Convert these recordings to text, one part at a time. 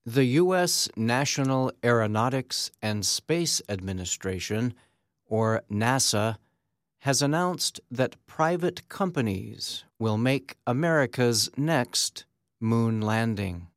The U.S. National Aeronautics and Space Administration, or NASA, has announced that private companies will make America's next moon landing.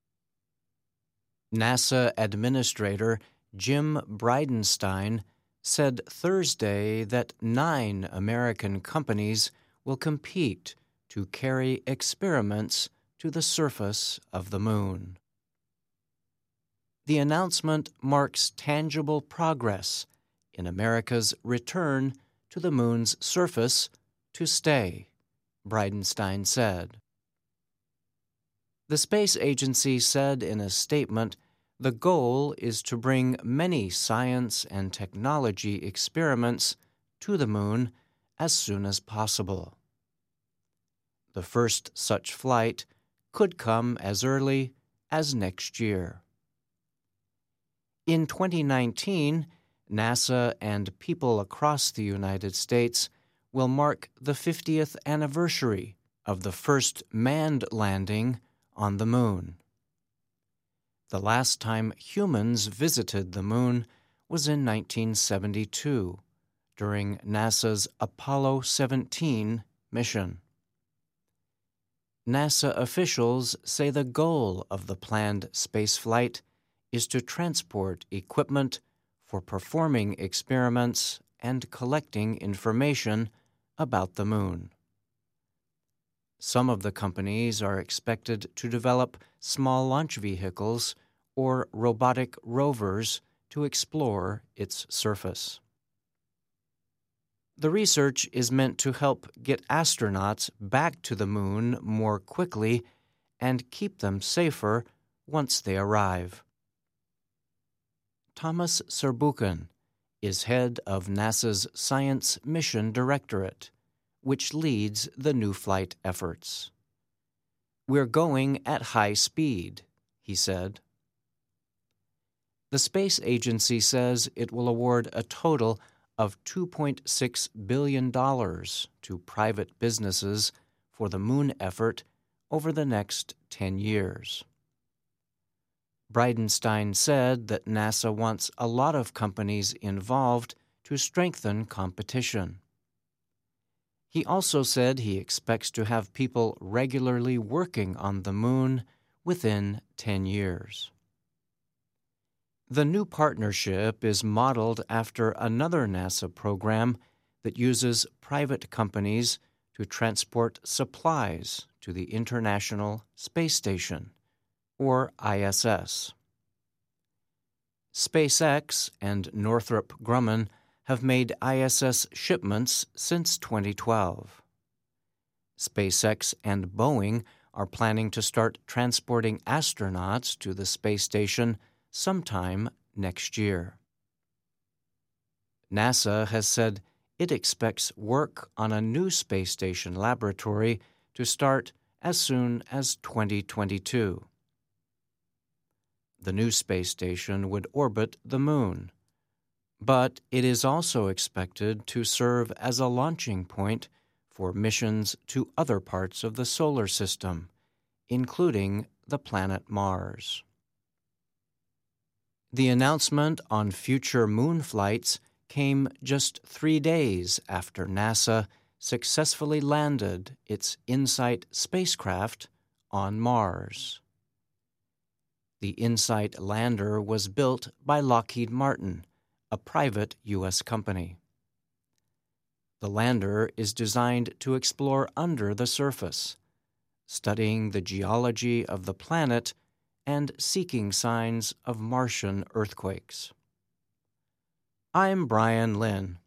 NASA Administrator Jim Bridenstine said Thursday that 9 American companies will compete to carry experiments to the surface of the moon. The announcement marks tangible progress in America's return to the moon's surface to stay, Bridenstine said. The space agency said in a statement, the goal is to bring many science and technology experiments to the moon as soon as possible. The first such flight could come as early as next year. In 2019, NASA and people across the United States will mark the 50th anniversary of the first manned landing on the moon. The last time humans visited the moon was in 1972 during NASA's Apollo 17 mission. NASA officials say the goal of the planned spaceflight is to transport equipment for performing experiments and collecting information about the moon. Some of the companies are expected to develop small launch vehicles or robotic rovers to explore its surface. The research is meant to help get astronauts back to the moon more quickly and keep them safer once they arrive. Thomas Serbuchen is head of NASA's Science Mission Directorate, which leads the new flight efforts. "We're going at high speed," he said. The space agency says it will award a total of $2.6 billion to private businesses for the moon effort over the next 10 years. Bridenstine said that NASA wants a lot of companies involved to strengthen competition. He also said he expects to have people regularly working on the moon within 10 years. The new partnership is modeled after another NASA program that uses private companies to transport supplies to the International Space Station, or ISS. SpaceX and Northrop Grumman have made ISS shipments since 2012. SpaceX and Boeing are planning to start transporting astronauts to the space station sometime next year. NASA has said it expects work on a new space station laboratory to start as soon as 2022. The new space station would orbit the moon, but it is also expected to serve as a launching point for missions to other parts of the solar system, including the planet Mars. The announcement on future moon flights came just 3 days after NASA successfully landed its InSight spacecraft on Mars. The InSight lander was built by Lockheed Martin, a private U.S. company. The lander is designed to explore under the surface, studying the geology of the planet and seeking signs of Martian earthquakes. I'm Brian Lynn.